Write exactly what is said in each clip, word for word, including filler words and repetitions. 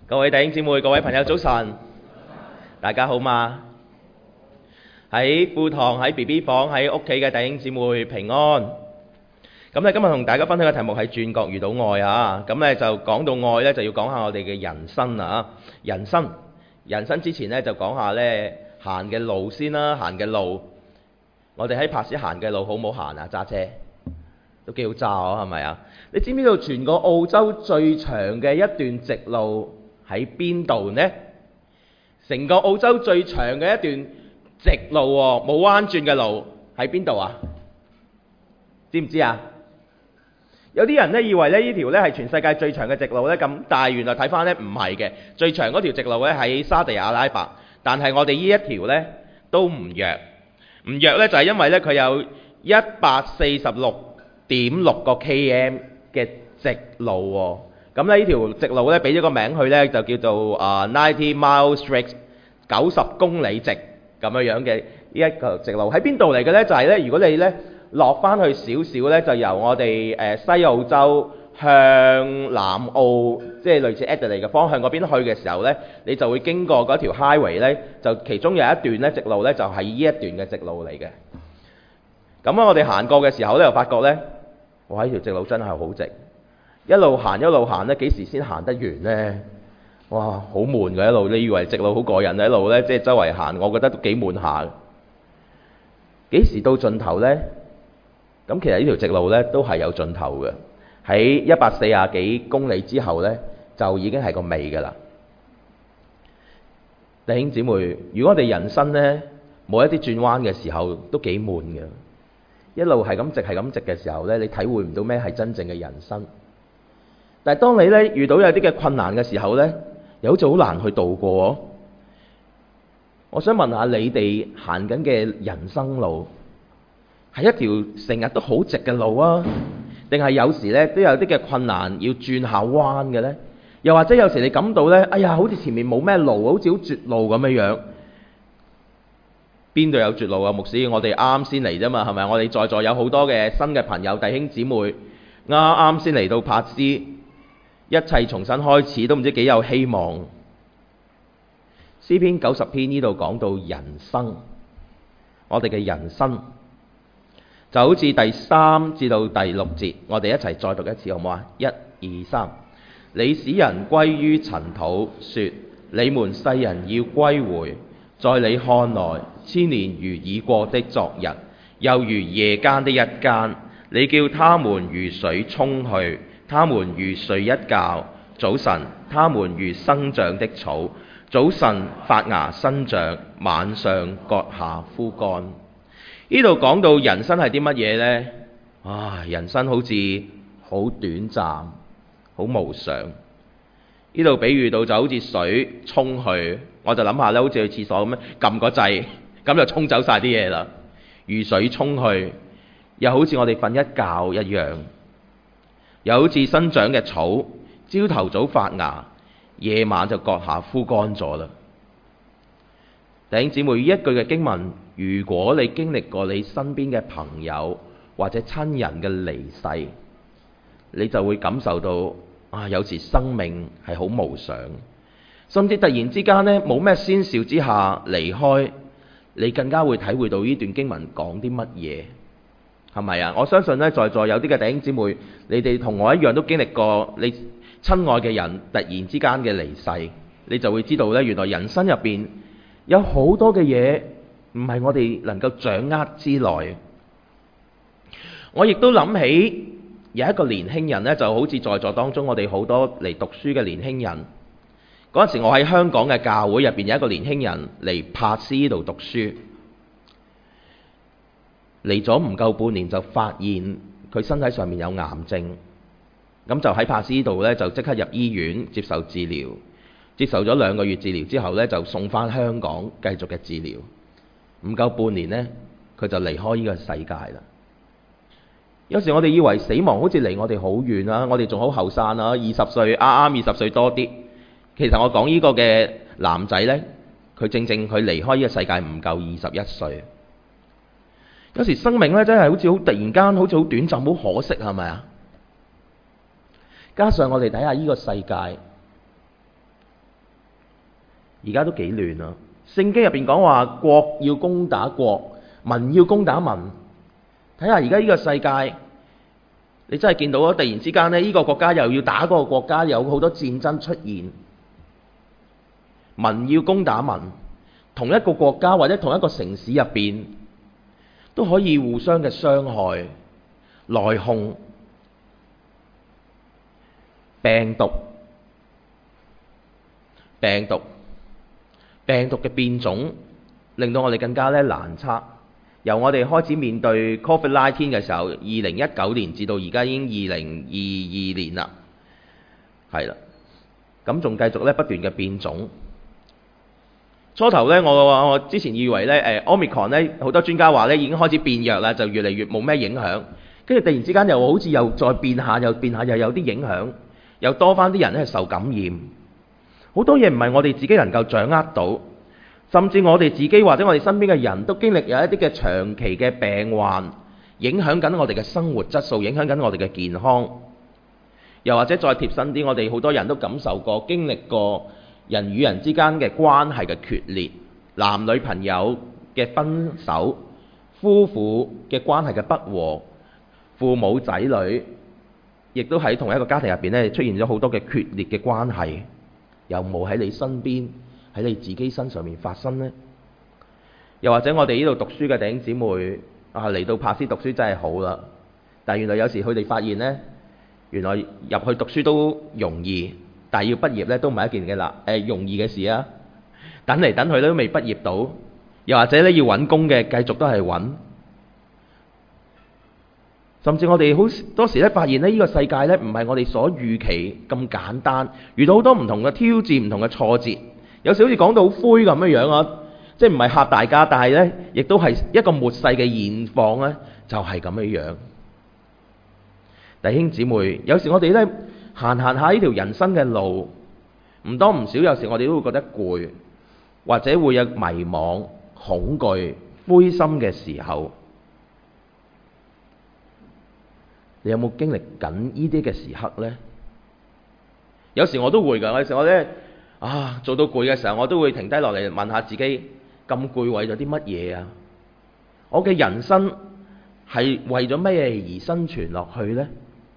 各位弟兄姊妹、各位朋友，早晨，大家好嘛？喺課堂、喺 B B 房、喺屋企嘅弟兄姊妹平安。咁咧，今日同大家分享嘅題目係轉角遇到愛啊！咁咧就講到愛咧，就要講下我哋嘅人生啊！人生，人生之前咧就講下咧行嘅路先啦，行嘅路。我哋喺柏斯行嘅路好唔好行啊？揸車都幾好揸啊，係咪啊？你知唔知道全個澳洲最長嘅一段直路喺邊度呢？成個澳洲最長嘅一段直路喎，冇彎轉嘅路喺邊度啊？知唔知啊？有啲人咧以為咧呢條咧係全世界最長嘅直路咧，咁但係原來睇翻咧唔係嘅，最長嗰條直路咧喺沙地阿拉伯，但係我哋呢一條咧都唔弱，唔弱咧就係因為咧佢有一百四十六點六個 km 嘅直路喎。咁咧呢條直路咧俾咗個名佢咧就叫做啊 ninety mile stretch， 九十公里直咁樣樣嘅呢一個直路喺邊度嚟嘅咧？就係咧如果你咧落翻去少少咧，就由我哋誒西澳洲向南澳，即係類似 Adelaide 嘅方向嗰邊去嘅時候咧，你就會經過嗰條 highway 咧，就其中有一段咧直路咧就係呢一段嘅直路嚟嘅。咁啊，我哋行過嘅時候咧，又發覺咧，哇！呢條直路真係好直。一路行一路行咧，幾時先行得完呢？哇，好悶嘅一路。你以為直路好過癮，一路咧即係周圍行，我覺得都幾悶下。幾時到盡頭呢？咁其實呢條直路咧都係有盡頭嘅。喺一百四十幾公里之後咧，就已經係個尾㗎啦。弟兄姊妹，如果我哋人生咧冇一啲轉彎嘅時候，都幾悶嘅。一路係咁直係咁直嘅時候咧，你體會唔到咩係真正嘅人生。但係當你咧遇到有啲嘅困難嘅時候咧，又好似好難去度過。我想問下你哋行緊嘅人生路係一條成日都好直嘅路啊，定係有時咧都有啲嘅困難要轉下彎嘅咧？又或者有時你感到咧，哎呀，好似前面冇咩路，好似好絕路咁樣樣。邊度有絕路啊？牧師，我哋啱啱先嚟啫嘛，係咪？我哋在座有好多嘅新嘅朋友弟兄姊妹，啱啱先嚟到柏斯。一切重新開始，都唔知幾有希望。詩篇九十篇呢度講到人生，我哋嘅人生就好似第三至到第六節，我哋一齊再讀一次好唔好啊？一、二、三。你使人歸於塵土，說你們世人要歸回，在你看來，千年如已過的昨日，又如夜間的一更。你叫他們如水沖去，他們如睡一覺，早晨他們如生長的草，早晨發芽生長，晚上割下枯乾。呢度講到人生係啲乜嘢呢？啊，人生好似好短暫，好無常。呢度比喻到就好似水沖去，我就諗下咧，好似去廁所咁樣撳個掣，咁就沖走晒啲嘢啦。如水沖去，又好似我哋瞓一覺一樣。又好似生長嘅草，朝頭早發芽，夜晚就割下枯乾咗啦。弟兄姊妹，呢一句嘅經文，如果你經歷過你身邊嘅朋友或者親人嘅離世，你就會感受到啊，有時生命係好無常，甚至突然之間呢，冇咩先兆之下離開，你更加會體會到呢段經文講啲乜嘢。係咪啊？我相信咧，在座有啲嘅弟兄姊妹，你哋同我一樣都經歷過你親愛嘅人突然之間嘅離世，你就會知道咧，原來人生入邊有好多嘅嘢唔係我哋能夠掌握之內。我亦都諗起有一個年輕人咧，就好似在座當中我哋好多嚟讀書嘅年輕人。嗰陣時我喺香港嘅教會入邊有一個年輕人嚟柏斯呢度讀書。嚟咗唔夠半年就發現佢身體上面有癌症，咁就喺柏斯呢度呢，就即刻入醫院接受治療，接受咗兩個月治療之後呢，就送返香港繼續嘅治療。唔夠半年呢，佢就離開呢個世界啦。有時我哋以為死亡好似離我哋好遠啦，我哋仲好後生啦，二十歲啱啱二十歲多啲。其實我講呢個嘅男仔呢，佢正正佢離開呢個世界唔夠二十一歲。有時生命咧真係好似好突然間，好似好短暫，好可惜，係咪啊？加上我哋睇下呢個世界， 而家都幾亂啊！聖經入邊講話國要攻打國，民要攻打民。睇下而家呢個世界，你真係見到啊！突然之間呢，呢個國家又要打嗰個國家，有好多戰爭出現。民要攻打民，同一個國家或者同一個城市入邊，都可以互相嘅傷害、內訌、病毒、病毒、病毒嘅變種，令到我哋更加咧難測。由我哋開始面對 Covid 十九 嘅時候，二零一九年至到而家已經二零二二年啦，係啦，咁仲繼續咧不斷嘅變種。初頭咧，我我之前以為咧，誒 Omicron 咧，好多專家話咧已經開始變弱啦，就越嚟越冇咩影響。跟住突然之間又好似又再變下，又變下，又有啲影響，又多翻啲人咧受感染。好多嘢唔係我哋自己能夠掌握到，甚至我哋自己或者我哋身邊嘅人都經歷有一啲嘅長期嘅病患，影響緊我哋嘅生活質素，影響緊我哋嘅健康。又或者再貼身啲，我哋好多人都感受過、經歷過人與人之間嘅關係嘅決裂，男女朋友嘅分手，夫婦嘅關係嘅不和，父母仔女亦都喺同一個家庭入邊咧出現咗好多嘅決裂嘅關係。有冇喺你身邊，喺你自己身上面發生呢？又或者我哋呢度讀書嘅弟兄姊妹啊，嚟到柏斯讀書真係好啦，但係原來有時佢哋發現呢，原來入去讀書都容易，但係要畢業咧都唔係一件嘅啦誒容易嘅事啊！等嚟等去都未畢業到，又或者咧要揾工嘅繼續都係揾。甚至我哋好多時咧發現咧，呢個世界咧唔係我哋所預期咁簡單，遇到好多唔同嘅挑戰、唔同嘅挫折，有時好似講到好灰咁樣樣啊！即係唔係嚇大家，但係咧亦都係一個末世嘅現況咧，就係咁樣樣。弟兄姊妹，有時我哋咧行行下呢條人生嘅路，唔多唔少，有時我哋都會覺得攰，或者會有迷惘、恐懼、灰心嘅時候。你有冇經歷緊呢啲嘅時刻呢？有時我都會㗎，有時我咧啊做到攰嘅時候，我都會停低落嚟問下自己：咁攰為咗啲乜嘢啊？我嘅人生係為咗乜嘢而生存落去呢？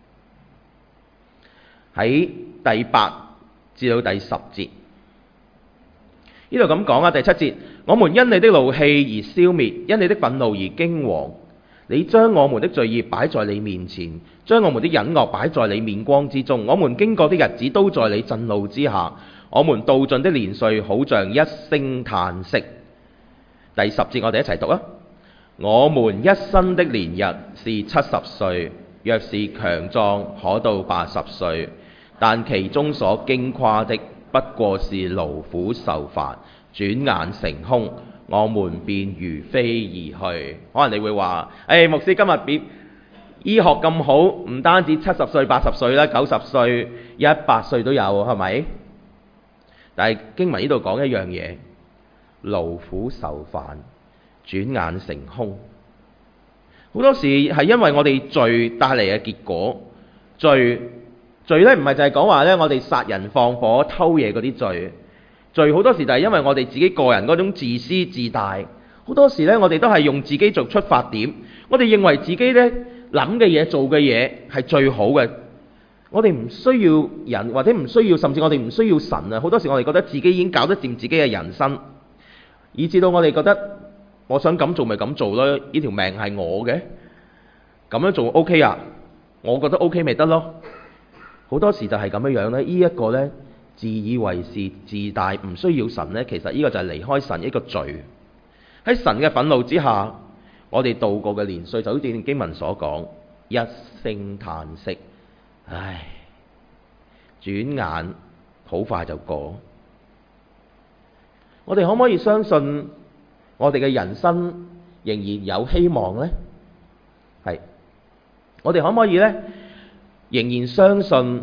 喺第八至到第十節呢度咁講啊，第七節：我們因你的怒氣而消滅，因你的憤怒而驚惶。你將我們的罪孽擺在你面前，將我們的隱惡擺在你面光之中。我們經過的日子都在你震怒之下，我們度盡的年歲好像一聲嘆息。第十節我哋一齊讀啊！我們一生的年日是七十歲，若是強壯可到八十歲，但其中所經誇的不過是勞苦受煩，轉眼成空。我們便如飛而去。可能你會話：誒、哎，牧師今日比醫學咁好，唔單止七十歲、八十歲啦，九十歲、一百歲都有，係咪？但係經文呢度講一樣嘢：勞苦受煩，轉眼成空。好多時係因為我哋罪帶嚟嘅結果。罪罪咧唔係就係講話咧，我哋殺人放火、偷嘢嗰啲罪。罪好多時就係因為我哋自己個人嗰種自私自大，好多時呢，我哋都係用自己做出發點，我哋認為自己呢諗嘅嘢、做嘅嘢係最好嘅，我哋唔需要人，或者唔需要，甚至我哋唔需要神啊！好多時我哋覺得自己已經搞得掂自己嘅人生，以至到我哋覺得我想咁做咪咁做咯，呢條命係我嘅，咁樣做 OK 啊？我覺得 OK 咪得咯。好多時就係咁樣樣咧，呢一個呢。自以為是、自大，唔需要神呢，其實呢個就係離開神一個罪。喺神嘅憤怒之下，我哋度過嘅年歲就好似經文所講，一聲嘆息，唉，轉眼好快就過。我哋可唔可以相信我哋嘅人生仍然有希望呢？係，我哋可唔可以呢？仍然相信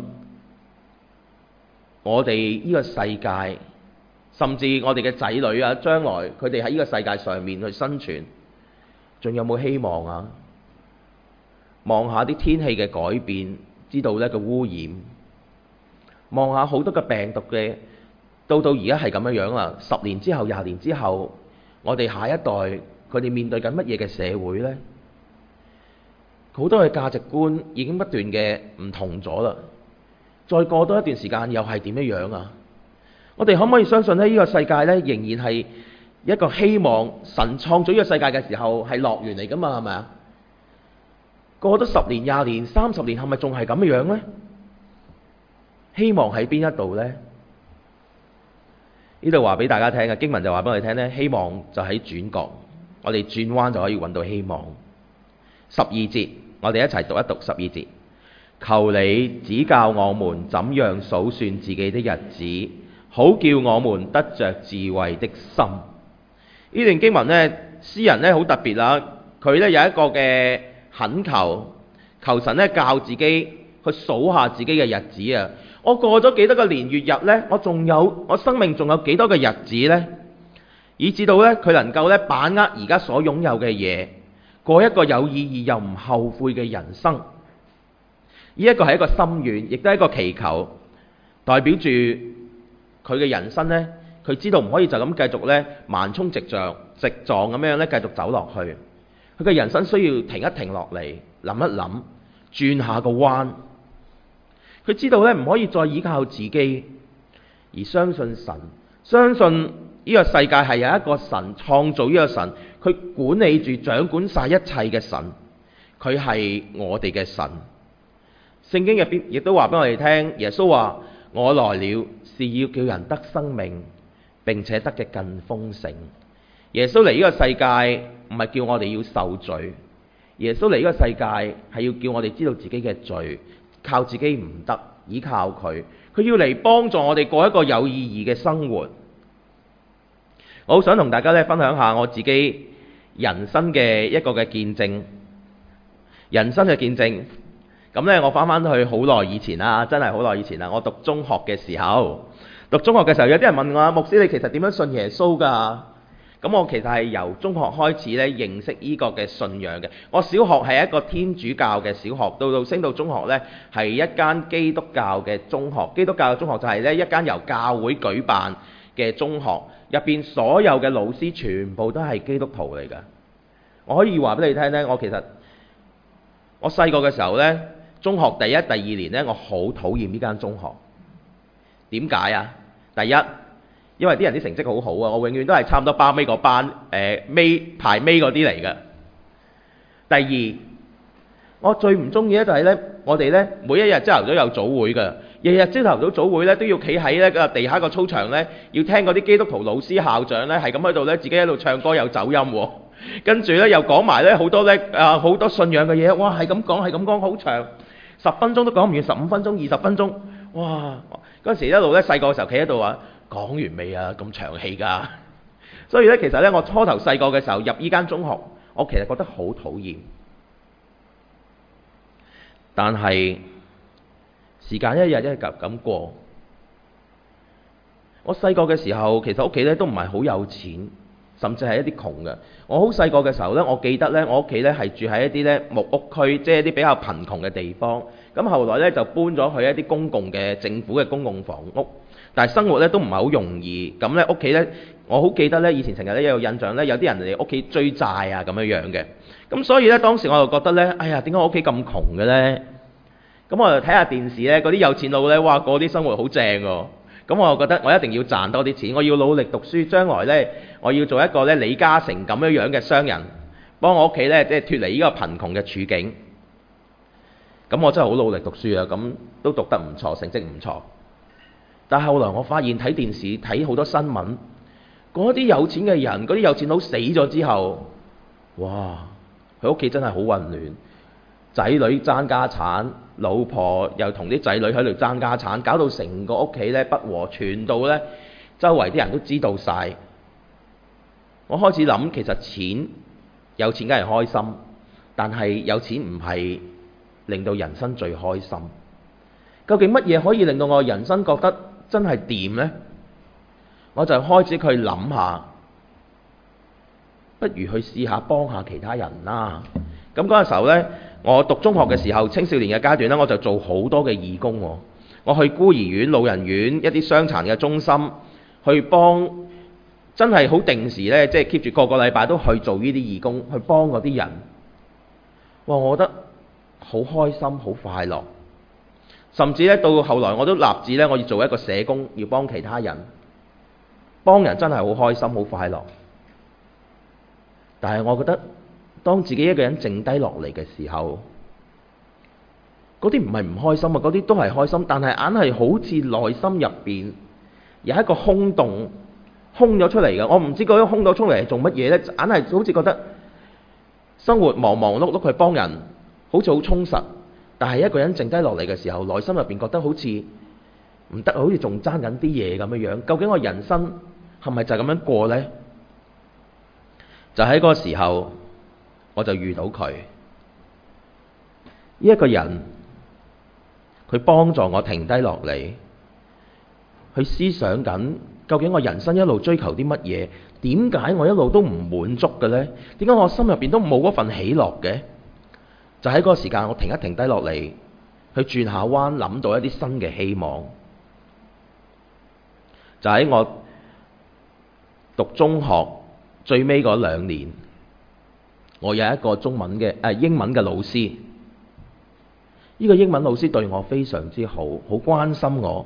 我哋呢個世界，甚至我哋嘅仔女啊，將來佢哋喺呢個世界上面去生存，仲有冇希望啊？望下啲天氣嘅改變，知道呢個污染；望下好多嘅病毒嘅到到而家係咁樣樣啦，十年之後、廿年之後，我哋下一代佢哋面對緊乜嘢嘅社會呢？好多嘅價值觀已經不斷嘅唔同咗啦。再過多一段時間又係點樣樣啊？我哋可唔可以相信呢？呢個世界呢，仍然係一個希望。神創造呢個世界嘅時候係樂園嚟噶嘛？係咪啊？過咗十年、廿年、三十年，係咪仲係咁樣呢？希望喺邊一度呢？呢度話俾大家聽嘅經文就話俾我哋聽呢，希望就喺轉角，我哋轉彎就可以揾到希望。十二節，我哋一齊讀一讀十二節。求你指教我們怎樣數算自己的日子，好叫我們得着智慧的心。呢段經文呢，詩人呢好特別啦，佢呢有一個嘅懇求，求神呢教自己去數下自己嘅日子啊！我過咗幾多個年月日呢？我仲有我生命仲有幾多個日子呢？以至到呢，佢能夠呢把握而家所擁有嘅嘢，過一個有意義又唔後悔嘅人生。呢一個係一個心願，亦都係一個祈求，代表住佢嘅人生呢，佢知道唔可以就咁繼續呢橫衝直撞、直撞咁樣呢繼續走落去。佢嘅人生需要停一停落嚟，諗一諗，轉下個彎。佢知道咧唔可以再依靠自己，而相信神，相信呢個世界係有一個神創造呢個神，佢管理住、掌管晒一切嘅神，佢係我哋嘅神。聖經入邊亦都話俾我哋聽，耶穌話：我來了是要叫人得生命，並且得嘅更豐盛。耶穌嚟呢個世界唔係叫我哋要受罪，耶穌嚟呢個世界係要叫我哋知道自己嘅罪。靠自己唔得，依靠佢，佢要嚟幫助我哋過一個有意義嘅生活。我好想同大家咧分享下我自己人生嘅一個嘅見證，人生嘅見證。咁咧，我翻翻去好耐以前啦，真係好耐以前啦。我讀中學嘅時候，讀中學嘅時候，有啲人問我啊，牧師你其實點樣信耶穌㗎？咁我其實係由中學開始咧認識呢個嘅信仰嘅。我小學係一個天主教嘅小學，到到升到中學呢係一間基督教嘅中學。基督教嘅中學就係呢一間由教會舉辦嘅中學，入邊所有嘅老師全部都係基督徒嚟㗎。我可以話俾你聽呢，我其實我細個嘅時候呢，中學第一、第二年呢，我好討厭呢間中學。點解啊？第一，因為啲人啲成績好好啊，我永遠都係差唔多包尾個班，誒尾排尾嗰啲嚟嘅。第二，我最唔中意咧就係咧，我哋咧每一日朝頭早有早會嘅，日日朝頭早早會咧都要企喺咧個地下個操場咧，要聽嗰啲基督徒老師校長咧係咁喺度咧，自己喺度唱歌有走音喎，跟住咧又講埋咧好多咧啊好多信仰嘅嘢，哇係咁講係咁講好長，十分鐘都講唔完，十五分鐘、二十分鐘，哇！嗰陣時一路咧細個嘅時候企喺度話。講完未啊？咁長氣㗎，所以咧其實咧我初頭細個嘅時候入依間中學，我其實覺得好討厭。但係時間一日一日咁過，我細個嘅時候其實屋企咧都唔係好有錢，甚至係一啲窮嘅。我好細個嘅時候咧，我記得咧我屋企咧係住喺一啲咧木屋區，即係一啲比較貧窮嘅地方。咁後來咧就搬咗去一啲公共嘅政府嘅公共房屋。但係生活咧都唔係好容易，咁咧屋企咧，我好記得咧，以前成日咧有印象咧，有啲人嚟屋企追債啊咁樣樣嘅，咁所以咧當時我就覺得咧，哎呀點解我屋企咁窮嘅咧？咁我就睇下電視咧，嗰啲有錢佬咧，哇嗰啲生活好正喎，咁我就覺得我一定要賺多啲錢，我要努力讀書，將來咧我要做一個咧李嘉誠咁樣樣嘅商人，幫我屋企咧即係脫離呢個貧窮嘅處境。咁我真係好努力讀書啊，咁都讀得唔錯，成績唔錯。但係後來我發現睇電視睇好多新聞，嗰啲有錢嘅人，嗰啲有錢佬死咗之後，哇！佢屋企真係好混亂，仔女爭家產，老婆又同啲仔女喺度爭家產，搞到成個屋企咧不和，傳到咧周圍啲人都知道晒。我開始諗，其實錢有錢梗係開心，但係有錢唔係令到人生最開心。究竟乜嘢可以令到我人生覺得真係掂呢？我就開始去諗下，不如去試下幫下其他人啦。咁嗰陣時候呢，我讀中學嘅時候，青少年嘅階段呢，我就做好多嘅義工喎。我去孤兒院、老人院、一啲傷殘嘅中心， 去幫真係好定時呢，即係 keep 住個個禮拜都去做呢啲義工，去幫嗰啲人。哇！我覺得好開心，好快樂。甚至呢，到後來我都立志呢，我要做一個社工，要幫其他人。幫人真係好開心，好快樂。但係我覺得，當自己一個人靜低落嚟嘅時候，嗰啲唔係唔開心啊，嗰啲都係開心，但係硬係好似內心入邊有一個空洞，空咗出嚟嘅。我唔知嗰個空咗出嚟係做乜嘢呢？硬係好似覺得生活忙忙碌碌去幫人，好似好充實。但係一個人靜低落嚟嘅時候，內心入邊覺得好似唔得，好似仲爭緊啲嘢咁樣樣。究竟我人生係咪就係咁樣過呢？就喺嗰個時候，我就遇到佢。呢一個人，佢幫助我停低落嚟，去思想緊究竟我人生一路追求啲乜嘢？點解我一路都唔滿足嘅呢？點解我心入邊都冇嗰份喜樂嘅？就喺嗰個時間，我停一停低落嚟，去轉下彎，諗到一啲新嘅希望。就喺我讀中學最尾嗰兩年，我有一個中文嘅誒、啊、英文嘅老師。呢個英文老師對我非常之好，好關心我。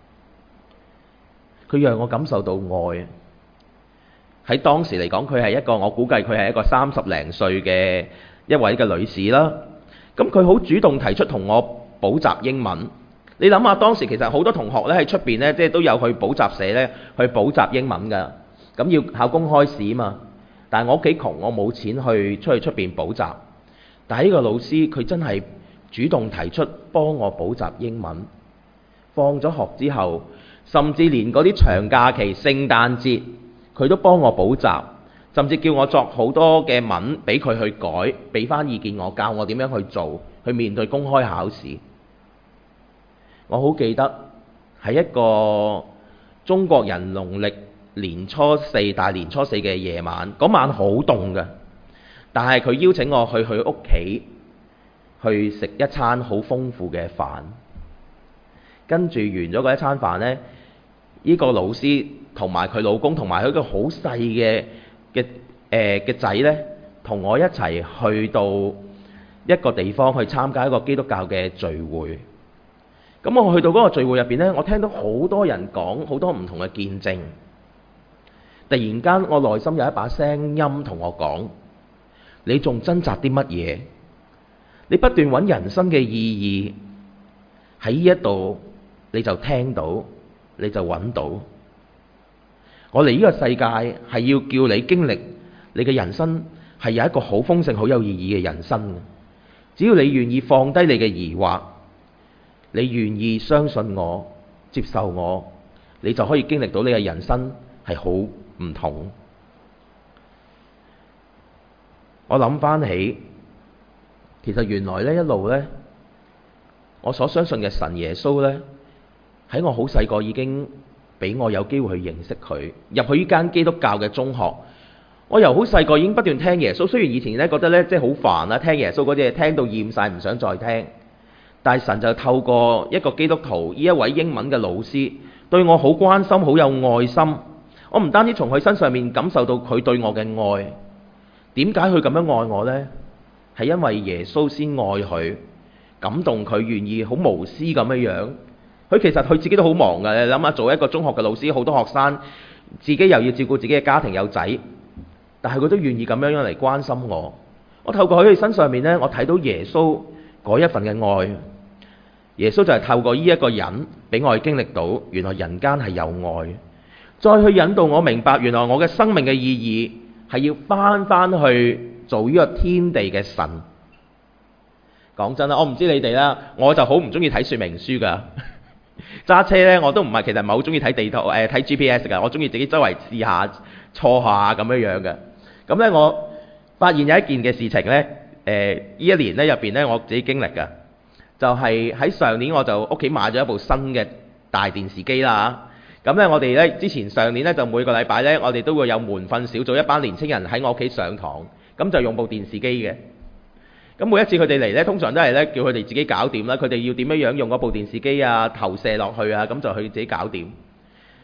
佢讓我感受到愛。喺當時嚟講，佢係一個，我估計佢係一個三十零歲嘅一位嘅女士啦。咁佢好主動提出同我補習英文。你諗下，當時其實好多同學咧喺出邊咧，即係都有去補習社咧去補習英文㗎。咁要考公開試啊嘛。但係我屋企窮，我冇錢去出去出邊補習。但係呢個老師佢真係主動提出幫我補習英文。放咗學之後，甚至連嗰啲長假期、聖誕節，佢都幫我補習，甚至叫我作好多嘅文俾佢去改，俾翻意見我，教我點樣去做，去面對公開考試。我好記得喺一個中國人農曆年初四大年初四嘅夜晚，嗰晚好凍嘅，但係佢邀請我去佢屋企去食一餐好豐富嘅飯。跟住完咗嗰一餐飯呢，呢個老師同埋佢老公同埋佢一個好細嘅嘅誒嘅仔呢，同我一齊去到一個地方去參加一個基督教嘅聚會。咁我去到嗰個聚會入邊呢，我聽到好多人講好多唔同嘅見證。突然間，我內心有一把聲音同我講：你仲掙扎啲乜嘢？你不斷揾人生嘅意義，喺呢一度你就聽到，你就揾到。我嚟呢個世界係要叫你經歷你嘅人生係有一個好豐盛、好有意義嘅人生。只要你願意放低你嘅疑惑，你願意相信我、接受我，你就可以經歷到你嘅人生係好唔同。我諗翻起，其實原來呢一路呢，我所相信嘅神耶穌呢，喺我好細個已經俾我有機會去認識佢。入去呢間基督教嘅中學，我由好細個已經不斷聽耶穌。雖然以前呢覺得呢即係好煩啦，聽耶穌嗰啲嘢聽到厭晒，唔想再聽。但係神就透過一個基督徒，呢一位英文嘅老師，對我好關心，好有愛心。我唔單止從佢身上面感受到佢對我嘅愛。點解佢咁樣愛我呢？係因為耶穌先愛佢，感動佢，願意好無私咁樣樣。佢其實佢自己都好忙㗎。你諗下，做一個中學嘅老師，好多學生，自己又要照顧自己嘅家庭有仔，但係佢都願意咁樣樣嚟關心我。我透過佢哋身上面呢，我睇到耶穌嗰一份嘅愛。耶穌就係透過呢一個人俾我經歷到，原來人間係有愛，再去引導我明白，原來我嘅生命嘅意義係要翻翻去做呢個天地嘅神。講真啦，我唔知你哋啦，我就好唔中意睇說明書噶。揸車呢，我都唔係，其實唔係好中意睇地圖誒，睇 G P S 噶。我中意自己周圍試下錯下咁樣樣嘅。咁呢，我發現有一件嘅事情呢，誒、呃、呢一年呢入邊呢，我自己經歷噶。就係喺上年我就屋企買咗一部新嘅大電視機啦。咁咧我哋咧之前上年咧就每個禮拜咧我哋都會有門訓小組，一班年青人喺我屋企上堂，咁就用部電視機嘅。咁每一次佢哋嚟咧，通常都係咧叫佢哋自己搞掂啦。佢哋要點樣樣用嗰部電視機啊，投射落去啊，咁就去自己搞掂。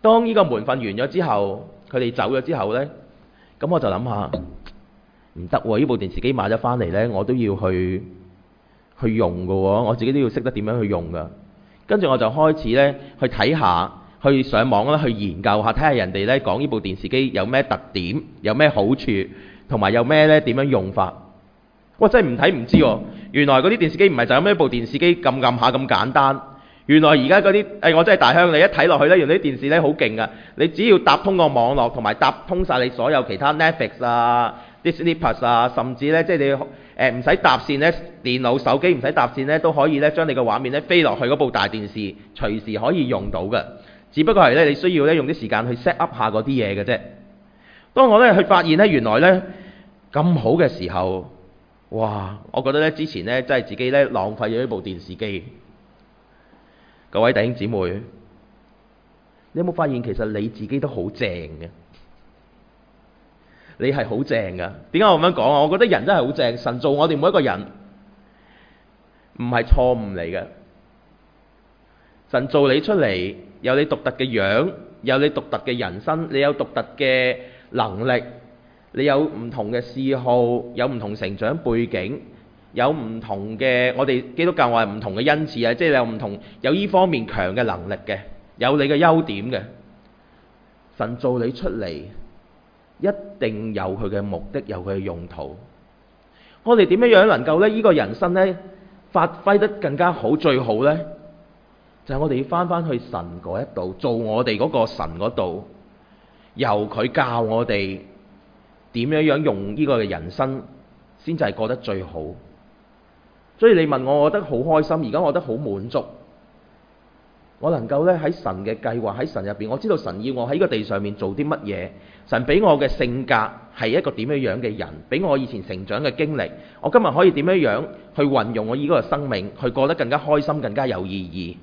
當呢個門訓完咗之後，佢哋走咗之後呢，咁我就諗下，唔得喎！呢部電視機買咗翻嚟呢，我都要去去用㗎喎，我自己都要識得點樣去用㗎。跟住我就開始呢，去睇下，去上網啦，去研究下，睇下人哋呢講呢部電視機有咩特點，有咩好處，同埋有咩呢點樣用法。哇！真係唔睇唔知喎，原來嗰啲電視機唔係就咁一部電視機撳撳下咁簡單。原來而家嗰啲誒，我真係大鄉里一睇落去呢，原來啲電視呢好勁㗎。你只要搭通個網絡，同埋搭通晒你所有其他 Netflix 啊、Disney Plus 啊，甚至呢，即係你誒唔使搭線呢，電腦、手機唔使搭線呢，都可以呢將你個畫面呢飛落去嗰部大電視，隨時可以用到嘅。只不過係呢，你需要呢用啲時間去 set up 下嗰啲嘢嘅啫。當我呢去發現呢，原來呢咁好嘅時候，哇！我覺得呢之前呢真係自己呢浪費咗呢部電視機。各位弟兄姊妹，你有冇發現其實你自己都好正嘅？你係好正㗎。點解我咁樣講啊？我覺得人真係好正。神造我哋每一個人唔係錯誤嚟嘅。神造你出嚟，有你獨特嘅樣，有你獨特嘅人生，你有獨特嘅能力，你有唔同嘅嗜好，有唔同成長背景，有唔同嘅，我哋基督教話係唔同嘅恩賜啊，即係有唔同有依方面強嘅能力嘅，有你嘅優點嘅。神造你出嚟，一定有佢嘅目的，有佢嘅用途。我哋點樣樣能夠呢？呢個人生呢，發揮得更加好，最好呢，就係我哋要翻翻去神嗰一度，做我哋嗰個神嗰度，由佢教我哋點樣樣用呢個嘅人生，先至係過得最好。所以你問我，我覺得好開心，而家我覺得好滿足。我能夠咧喺神嘅計劃，喺神入邊，我知道神要我喺呢個地上面做啲乜嘢。神俾我嘅性格係一個點樣樣嘅人，俾我以前成長嘅經歷，我今日可以點樣樣去運用我呢個生命，去過得更加開心，更加有意義。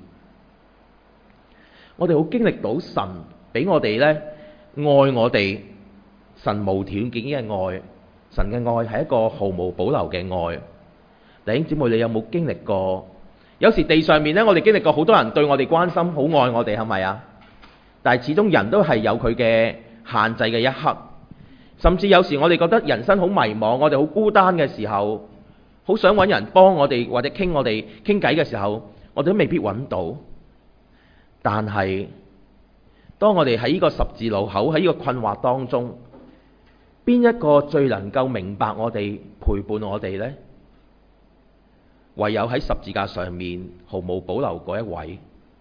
我哋好經歷到神俾我哋呢愛我哋，神無條件嘅愛，神嘅愛係一個毫無保留嘅愛。弟兄姊妹，你有冇經歷過？有時地上面呢，我哋經歷過好多人對我哋關心，好愛我哋，係咪啊？但係始終人都係有佢嘅限制嘅一刻，甚至有時我哋覺得人生好迷茫，我哋好孤單嘅時候，好想揾人幫我哋或者傾我哋傾偈嘅時候，我哋都未必揾到。但係當我哋喺呢個十字路口，喺呢個困惑當中，邊一個最能夠明白我哋、陪伴我哋呢？唯有喺十字架上面毫無保留嗰一位。